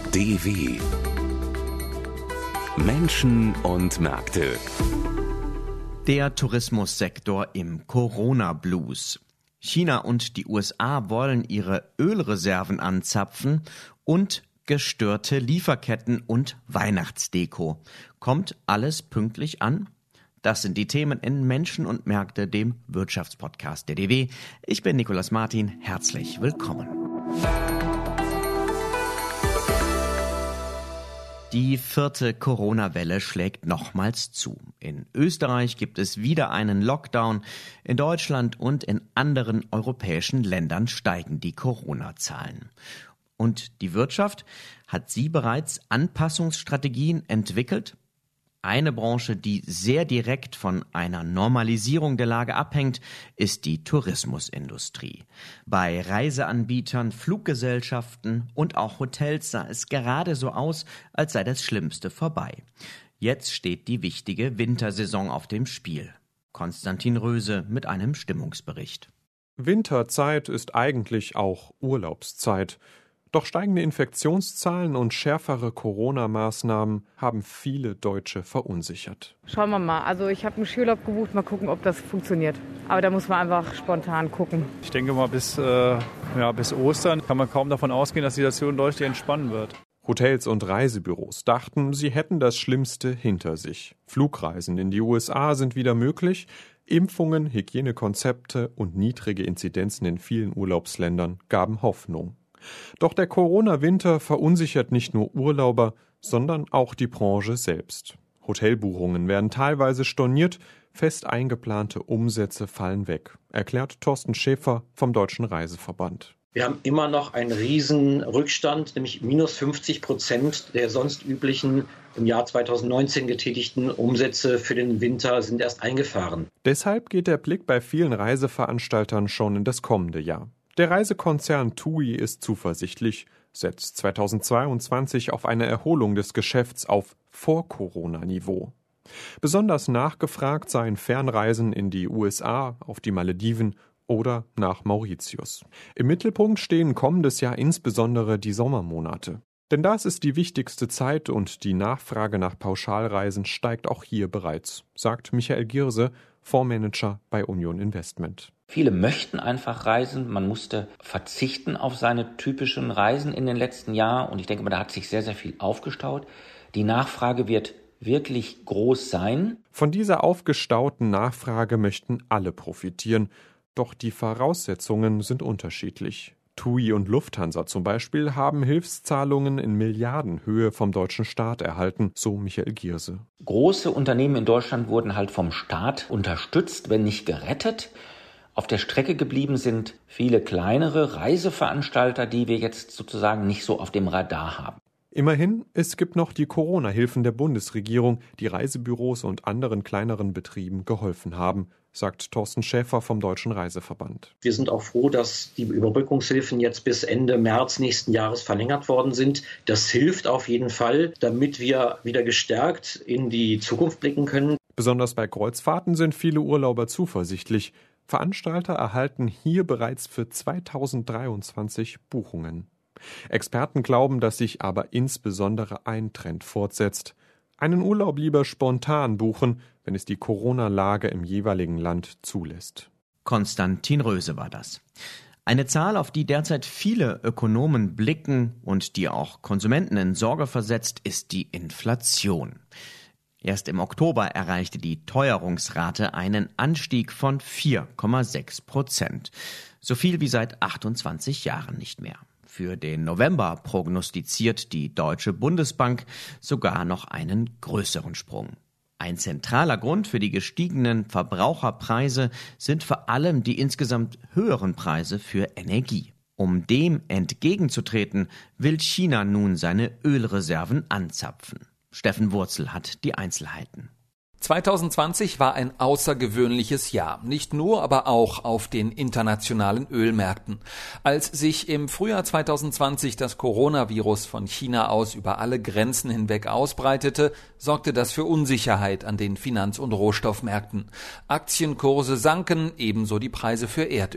DW Menschen und Märkte. Der Tourismussektor im Corona-Blues. China und die USA wollen ihre Ölreserven anzapfen und gestörte Lieferketten und Weihnachtsdeko. Kommt alles pünktlich an? Das sind die Themen in Menschen und Märkte, dem Wirtschaftspodcast der DW. Ich bin Nicolas Martin, herzlich willkommen. Die 4. Corona-Welle schlägt nochmals zu. In Österreich gibt es wieder einen Lockdown. In Deutschland und in anderen europäischen Ländern steigen die Corona-Zahlen. Und die Wirtschaft, hat sie bereits Anpassungsstrategien entwickelt? Eine Branche, die sehr direkt von einer Normalisierung der Lage abhängt, ist die Tourismusindustrie. Bei Reiseanbietern, Fluggesellschaften und auch Hotels sah es gerade so aus, als sei das Schlimmste vorbei. Jetzt steht die wichtige Wintersaison auf dem Spiel. Konstantin Röse mit einem Stimmungsbericht. Winterzeit ist eigentlich auch Urlaubszeit. Doch steigende Infektionszahlen und schärfere Corona-Maßnahmen haben viele Deutsche verunsichert. Schauen wir mal. Also ich habe einen Skiurlaub gebucht, mal gucken, ob das funktioniert. Aber da muss man einfach spontan gucken. Ich denke mal, bis Ostern kann man kaum davon ausgehen, dass die Situation deutlich entspannen wird. Hotels und Reisebüros dachten, sie hätten das Schlimmste hinter sich. Flugreisen in die USA sind wieder möglich. Impfungen, Hygienekonzepte und niedrige Inzidenzen in vielen Urlaubsländern gaben Hoffnung. Doch der Corona-Winter verunsichert nicht nur Urlauber, sondern auch die Branche selbst. Hotelbuchungen werden teilweise storniert, fest eingeplante Umsätze fallen weg, erklärt Thorsten Schäfer vom Deutschen Reiseverband. Wir haben immer noch einen riesen Rückstand, nämlich minus 50% der sonst üblichen im Jahr 2019 getätigten Umsätze für den Winter sind erst eingefahren. Deshalb geht der Blick bei vielen Reiseveranstaltern schon in das kommende Jahr. Der Reisekonzern TUI ist zuversichtlich, setzt 2022 auf eine Erholung des Geschäfts auf Vor-Corona-Niveau. Besonders nachgefragt seien Fernreisen in die USA, auf die Malediven oder nach Mauritius. Im Mittelpunkt stehen kommendes Jahr insbesondere die Sommermonate. Denn das ist die wichtigste Zeit und die Nachfrage nach Pauschalreisen steigt auch hier bereits, sagt Michael Gierse, Fondsmanager bei Union Investment. Viele möchten einfach reisen. Man musste verzichten auf seine typischen Reisen in den letzten Jahren. Und ich denke mal, da hat sich sehr, sehr viel aufgestaut. Die Nachfrage wird wirklich groß sein. Von dieser aufgestauten Nachfrage möchten alle profitieren. Doch die Voraussetzungen sind unterschiedlich. TUI und Lufthansa zum Beispiel haben Hilfszahlungen in Milliardenhöhe vom deutschen Staat erhalten, so Michael Gierse. Große Unternehmen in Deutschland wurden halt vom Staat unterstützt, wenn nicht gerettet. Auf der Strecke geblieben sind viele kleinere Reiseveranstalter, die wir jetzt sozusagen nicht so auf dem Radar haben. Immerhin, es gibt noch die Corona-Hilfen der Bundesregierung, die Reisebüros und anderen kleineren Betrieben geholfen haben, sagt Thorsten Schäfer vom Deutschen Reiseverband. Wir sind auch froh, dass die Überbrückungshilfen jetzt bis Ende März nächsten Jahres verlängert worden sind. Das hilft auf jeden Fall, damit wir wieder gestärkt in die Zukunft blicken können. Besonders bei Kreuzfahrten sind viele Urlauber zuversichtlich. Veranstalter erhalten hier bereits für 2023 Buchungen. Experten glauben, dass sich aber insbesondere ein Trend fortsetzt. Einen Urlaub lieber spontan buchen, wenn es die Corona-Lage im jeweiligen Land zulässt. Konstantin Röse war das. Eine Zahl, auf die derzeit viele Ökonomen blicken und die auch Konsumenten in Sorge versetzt, ist die Inflation. Erst im Oktober erreichte die Teuerungsrate einen Anstieg von 4,6%. So viel wie seit 28 Jahren nicht mehr. Für den November prognostiziert die Deutsche Bundesbank sogar noch einen größeren Sprung. Ein zentraler Grund für die gestiegenen Verbraucherpreise sind vor allem die insgesamt höheren Preise für Energie. Um dem entgegenzutreten, will China nun seine Ölreserven anzapfen. Steffen Wurzel hat die Einzelheiten. 2020 war ein außergewöhnliches Jahr, nicht nur, aber auch auf den internationalen Ölmärkten. Als sich im Frühjahr 2020 das Coronavirus von China aus über alle Grenzen hinweg ausbreitete, sorgte das für Unsicherheit an den Finanz- und Rohstoffmärkten. Aktienkurse sanken, ebenso die Preise für Erdöl.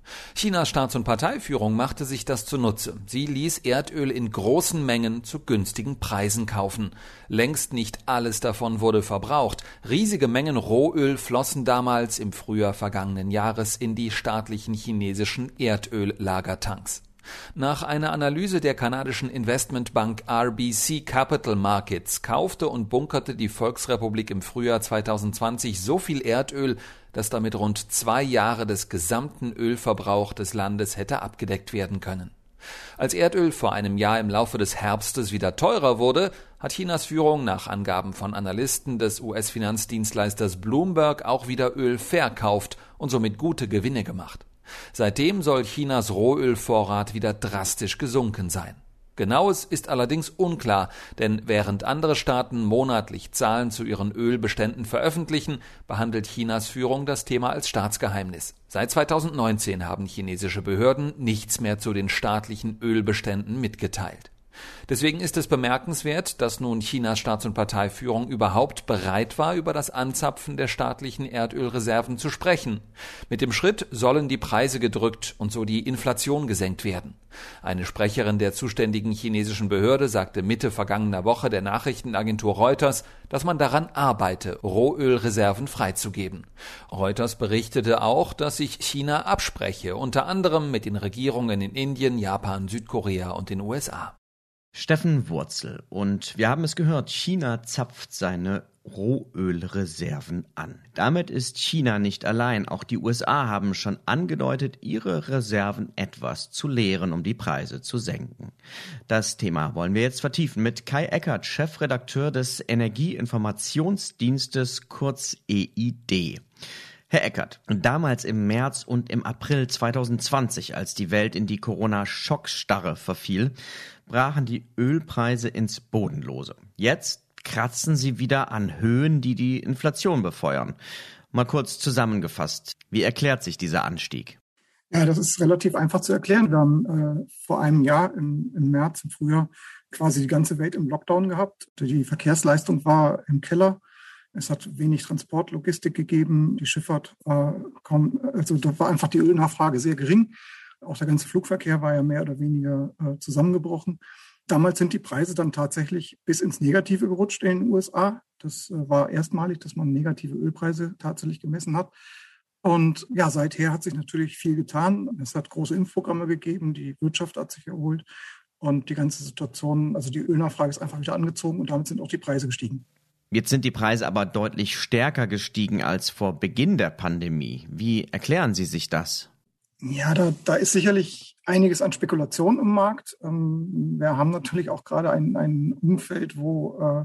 Chinas Staats- und Parteiführung machte sich das zunutze. Sie ließ Erdöl in großen Mengen zu günstigen Preisen kaufen. Längst nicht alles davon wurde verbraucht. Riesige Mengen Rohöl flossen damals im Frühjahr vergangenen Jahres in die staatlichen chinesischen Erdöllagertanks. Nach einer Analyse der kanadischen Investmentbank RBC Capital Markets kaufte und bunkerte die Volksrepublik im Frühjahr 2020 so viel Erdöl, dass damit rund 2 Jahre des gesamten Ölverbrauchs des Landes hätte abgedeckt werden können. Als Erdöl vor einem Jahr im Laufe des Herbstes wieder teurer wurde, hat Chinas Führung nach Angaben von Analysten des US-Finanzdienstleisters Bloomberg auch wieder Öl verkauft und somit gute Gewinne gemacht. Seitdem soll Chinas Rohölvorrat wieder drastisch gesunken sein. Genaues ist allerdings unklar, denn während andere Staaten monatlich Zahlen zu ihren Ölbeständen veröffentlichen, behandelt Chinas Führung das Thema als Staatsgeheimnis. Seit 2019 haben chinesische Behörden nichts mehr zu den staatlichen Ölbeständen mitgeteilt. Deswegen ist es bemerkenswert, dass nun Chinas Staats- und Parteiführung überhaupt bereit war, über das Anzapfen der staatlichen Erdölreserven zu sprechen. Mit dem Schritt sollen die Preise gedrückt und so die Inflation gesenkt werden. Eine Sprecherin der zuständigen chinesischen Behörde sagte Mitte vergangener Woche der Nachrichtenagentur Reuters, dass man daran arbeite, Rohölreserven freizugeben. Reuters berichtete auch, dass sich China abspreche, unter anderem mit den Regierungen in Indien, Japan, Südkorea und den USA. Steffen Wurzel. Und wir haben es gehört, China zapft seine Rohölreserven an. Damit ist China nicht allein. Auch die USA haben schon angedeutet, ihre Reserven etwas zu leeren, um die Preise zu senken. Das Thema wollen wir jetzt vertiefen mit Kai Eckert, Chefredakteur des Energieinformationsdienstes, kurz EID. Herr Eckert, damals im März und im April 2020, als die Welt in die Corona-Schockstarre verfiel, brachen die Ölpreise ins Bodenlose. Jetzt kratzen sie wieder an Höhen, die die Inflation befeuern. Mal kurz zusammengefasst, wie erklärt sich dieser Anstieg? Ja, das ist relativ einfach zu erklären. Wir haben vor einem Jahr im März, im Frühjahr, quasi die ganze Welt im Lockdown gehabt. Die Verkehrsleistung war im Keller. Es hat wenig Transportlogistik gegeben. Die Schifffahrt war kaum, also da war einfach die Ölnachfrage sehr gering. Auch der ganze Flugverkehr war ja mehr oder weniger zusammengebrochen. Damals sind die Preise dann tatsächlich bis ins Negative gerutscht in den USA. Das war erstmalig, dass man negative Ölpreise tatsächlich gemessen hat. Und ja, seither hat sich natürlich viel getan. Es hat große Impfprogramme gegeben, die Wirtschaft hat sich erholt und die ganze Situation, also die Ölnachfrage ist einfach wieder angezogen und damit sind auch die Preise gestiegen. Jetzt sind die Preise aber deutlich stärker gestiegen als vor Beginn der Pandemie. Wie erklären Sie sich das? Ja, da ist sicherlich einiges an Spekulation im Markt. Wir haben natürlich auch gerade ein Umfeld, wo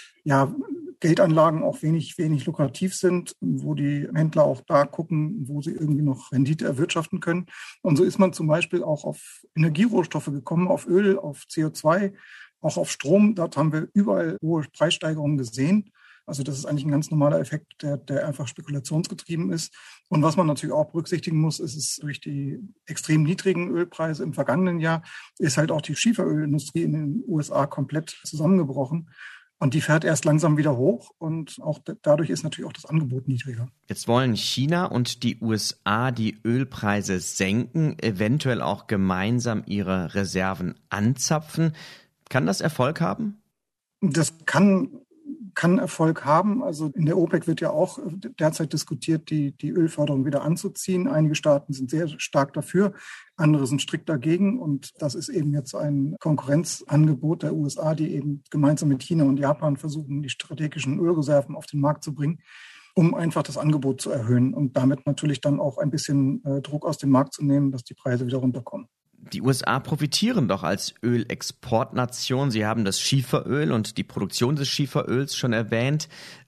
Geldanlagen auch wenig lukrativ sind, wo die Händler auch da gucken, wo sie irgendwie noch Rendite erwirtschaften können. Und so ist man zum Beispiel auch auf Energierohstoffe gekommen, auf Öl, auf CO2, auch auf Strom. Dort haben wir überall hohe Preissteigerungen gesehen. Also das ist eigentlich ein ganz normaler Effekt, der einfach spekulationsgetrieben ist. Und was man natürlich auch berücksichtigen muss, ist es durch die extrem niedrigen Ölpreise im vergangenen Jahr ist halt auch die Schieferölindustrie in den USA komplett zusammengebrochen. Und die fährt erst langsam wieder hoch und auch dadurch ist natürlich auch das Angebot niedriger. Jetzt wollen China und die USA die Ölpreise senken, eventuell auch gemeinsam ihre Reserven anzapfen. Kann das Erfolg haben? Das kann Erfolg haben. Also in der OPEC wird ja auch derzeit diskutiert, die Ölförderung wieder anzuziehen. Einige Staaten sind sehr stark dafür, andere sind strikt dagegen. Und das ist eben jetzt ein Konkurrenzangebot der USA, die eben gemeinsam mit China und Japan versuchen, die strategischen Ölreserven auf den Markt zu bringen, um einfach das Angebot zu erhöhen und damit natürlich dann auch ein bisschen Druck aus dem Markt zu nehmen, dass die Preise wieder runterkommen. Die USA profitieren doch als Ölexportnation. Sie haben das Schieferöl und die Produktion des Schieferöls schon erwähnt,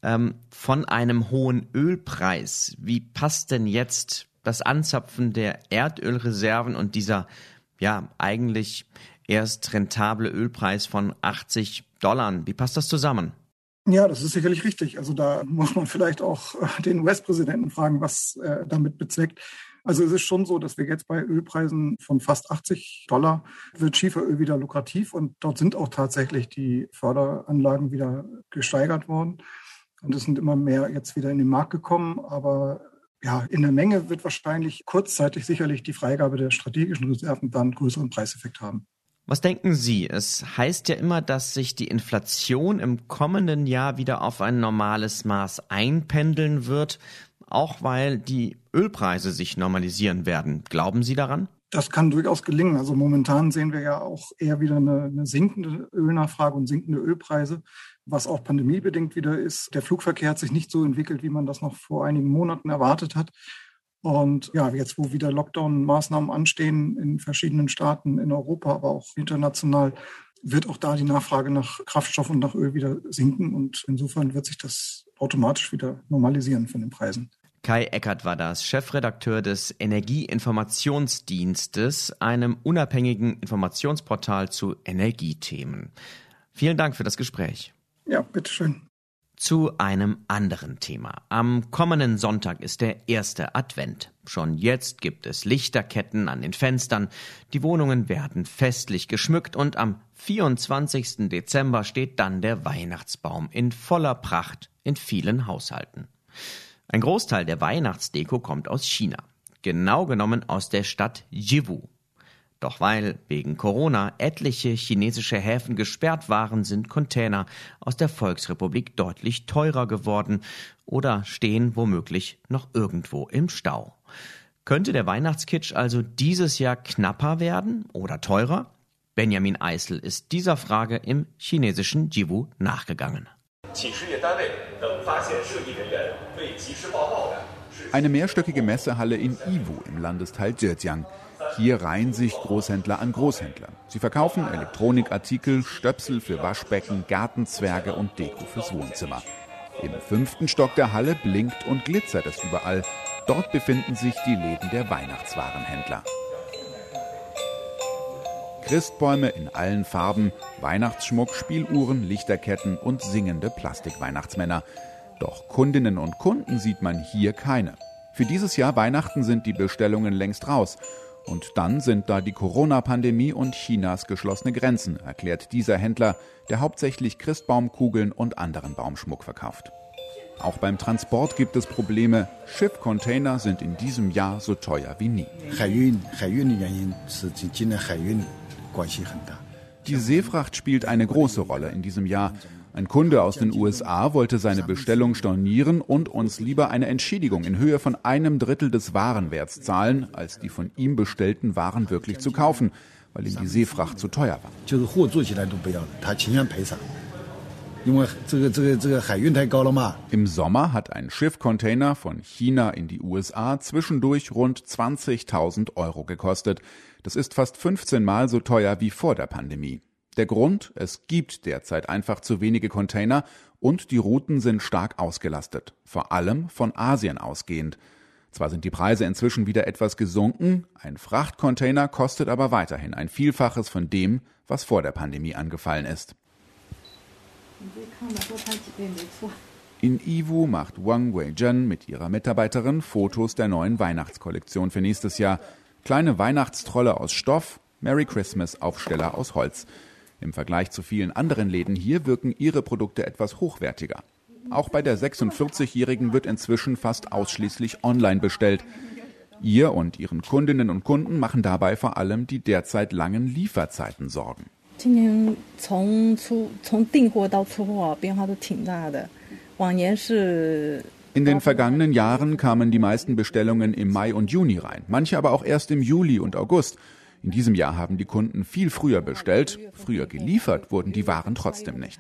von einem hohen Ölpreis. Wie passt denn jetzt das Anzapfen der Erdölreserven und dieser eigentlich erst rentable Ölpreis von $80? Wie passt das zusammen? Ja, das ist sicherlich richtig. Also da muss man vielleicht auch den US-Präsidenten fragen, was er damit bezweckt. Also es ist schon so, dass wir jetzt bei Ölpreisen von fast $80 wird Schieferöl wieder lukrativ und dort sind auch tatsächlich die Förderanlagen wieder gesteigert worden und es sind immer mehr jetzt wieder in den Markt gekommen. Aber ja, in der Menge wird wahrscheinlich kurzzeitig sicherlich die Freigabe der strategischen Reserven dann einen größeren Preiseffekt haben. Was denken Sie? Es heißt ja immer, dass sich die Inflation im kommenden Jahr wieder auf ein normales Maß einpendeln wird, auch weil die Ölpreise sich normalisieren werden. Glauben Sie daran? Das kann durchaus gelingen. Also momentan sehen wir ja auch eher wieder eine sinkende Ölnachfrage und sinkende Ölpreise, was auch pandemiebedingt wieder ist. Der Flugverkehr hat sich nicht so entwickelt, wie man das noch vor einigen Monaten erwartet hat. Und ja, jetzt, wo wieder Lockdown-Maßnahmen anstehen in verschiedenen Staaten in Europa, aber auch international, wird auch da die Nachfrage nach Kraftstoff und nach Öl wieder sinken. Und insofern wird sich das automatisch wieder normalisieren von den Preisen. Kai Eckert war das, Chefredakteur des Energieinformationsdienstes, einem unabhängigen Informationsportal zu Energiethemen. Vielen Dank für das Gespräch. Ja, bitteschön. Zu einem anderen Thema. Am kommenden Sonntag ist der erste Advent. Schon jetzt gibt es Lichterketten an den Fenstern. Die Wohnungen werden festlich geschmückt und am 24. Dezember steht dann der Weihnachtsbaum in voller Pracht in vielen Haushalten. Ein Großteil der Weihnachtsdeko kommt aus China. Genau genommen aus der Stadt Yiwu. Doch weil wegen Corona etliche chinesische Häfen gesperrt waren, sind Container aus der Volksrepublik deutlich teurer geworden oder stehen womöglich noch irgendwo im Stau. Könnte der Weihnachtskitsch also dieses Jahr knapper werden oder teurer? Benjamin Eisel ist dieser Frage im chinesischen Yiwu nachgegangen. Eine mehrstöckige Messehalle in Yiwu im Landesteil Zhejiang. Hier reihen sich Großhändler an Großhändler. Sie verkaufen Elektronikartikel, Stöpsel für Waschbecken, Gartenzwerge und Deko fürs Wohnzimmer. Im 5. Stock der Halle blinkt und glitzert es überall. Dort befinden sich die Läden der Weihnachtswarenhändler. Christbäume in allen Farben, Weihnachtsschmuck, Spieluhren, Lichterketten und singende Plastikweihnachtsmänner. Doch Kundinnen und Kunden sieht man hier keine. Für dieses Jahr Weihnachten sind die Bestellungen längst raus. Und dann sind da die Corona-Pandemie und Chinas geschlossene Grenzen, erklärt dieser Händler, der hauptsächlich Christbaumkugeln und anderen Baumschmuck verkauft. Auch beim Transport gibt es Probleme. Schiffcontainer sind in diesem Jahr so teuer wie nie. Die Seefracht spielt eine große Rolle in diesem Jahr. Ein Kunde aus den USA wollte seine Bestellung stornieren und uns lieber eine Entschädigung in Höhe von 1/3 des Warenwerts zahlen, als die von ihm bestellten Waren wirklich zu kaufen, weil ihm die Seefracht zu teuer war. Im Sommer hat ein Schiffcontainer von China in die USA zwischendurch rund 20.000 € gekostet. Das ist fast 15 Mal so teuer wie vor der Pandemie. Der Grund? Es gibt derzeit einfach zu wenige Container und die Routen sind stark ausgelastet, vor allem von Asien ausgehend. Zwar sind die Preise inzwischen wieder etwas gesunken, ein Frachtcontainer kostet aber weiterhin ein Vielfaches von dem, was vor der Pandemie angefallen ist. In Yiwu macht Wang Weizhen mit ihrer Mitarbeiterin Fotos der neuen Weihnachtskollektion für nächstes Jahr. Kleine Weihnachtstrolle aus Stoff, Merry Christmas Aufsteller aus Holz. Im Vergleich zu vielen anderen Läden hier wirken ihre Produkte etwas hochwertiger. Auch bei der 46-Jährigen wird inzwischen fast ausschließlich online bestellt. Ihr und ihren Kundinnen und Kunden machen dabei vor allem die derzeit langen Lieferzeiten Sorgen. In den vergangenen Jahren kamen die meisten Bestellungen im Mai und Juni rein, manche aber auch erst im Juli und August. In diesem Jahr haben die Kunden viel früher bestellt, früher geliefert wurden die Waren trotzdem nicht.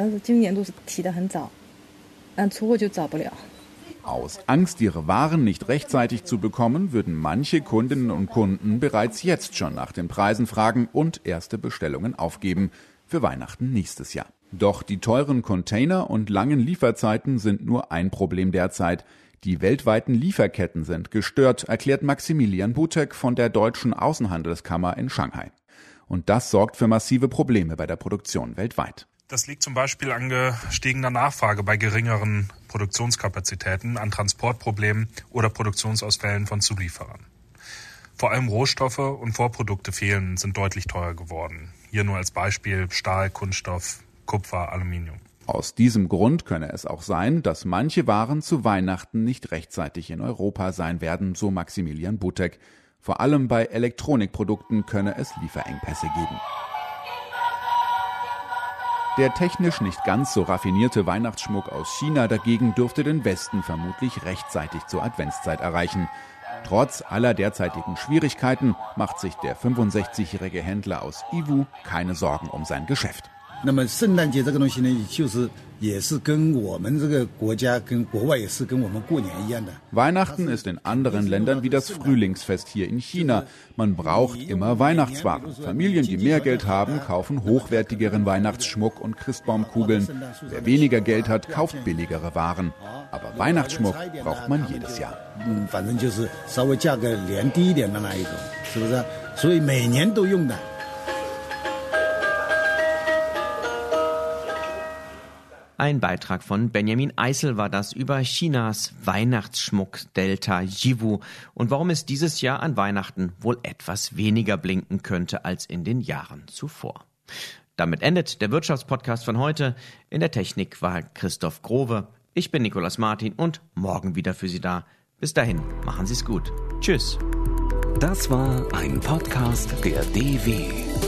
Aus Angst, ihre Waren nicht rechtzeitig zu bekommen, würden manche Kundinnen und Kunden bereits jetzt schon nach den Preisen fragen und erste Bestellungen aufgeben für Weihnachten nächstes Jahr. Doch die teuren Container und langen Lieferzeiten sind nur ein Problem derzeit. Die weltweiten Lieferketten sind gestört, erklärt Maximilian Butek von der Deutschen Außenhandelskammer in Shanghai. Und das sorgt für massive Probleme bei der Produktion weltweit. Das liegt zum Beispiel an gestiegener Nachfrage bei geringeren Produktionskapazitäten, an Transportproblemen oder Produktionsausfällen von Zulieferern. Vor allem Rohstoffe und Vorprodukte fehlen, sind deutlich teurer geworden. Hier nur als Beispiel Stahl, Kunststoff, Kupfer, Aluminium. Aus diesem Grund könne es auch sein, dass manche Waren zu Weihnachten nicht rechtzeitig in Europa sein werden, so Maximilian Buttek. Vor allem bei Elektronikprodukten könne es Lieferengpässe geben. Der technisch nicht ganz so raffinierte Weihnachtsschmuck aus China dagegen dürfte den Westen vermutlich rechtzeitig zur Adventszeit erreichen. Trotz aller derzeitigen Schwierigkeiten macht sich der 65-jährige Händler aus Yiwu keine Sorgen um sein Geschäft. Weihnachten ist in anderen Ländern wie das Frühlingsfest hier in China. Man braucht immer Weihnachtswaren. Familien, die mehr Geld haben, kaufen hochwertigeren Weihnachtsschmuck und Christbaumkugeln. Wer weniger Geld hat, kauft billigere Waren. Aber Weihnachtsschmuck braucht man jedes Jahr. Ein Beitrag von Benjamin Eisel war das über Chinas Weihnachtsschmuck-Delta Yiwu und warum es dieses Jahr an Weihnachten wohl etwas weniger blinken könnte als in den Jahren zuvor. Damit endet der Wirtschaftspodcast von heute. In der Technik war Christoph Growe. Ich bin Nikolaus Martin und morgen wieder für Sie da. Bis dahin, machen Sie es gut. Tschüss. Das war ein Podcast der DW.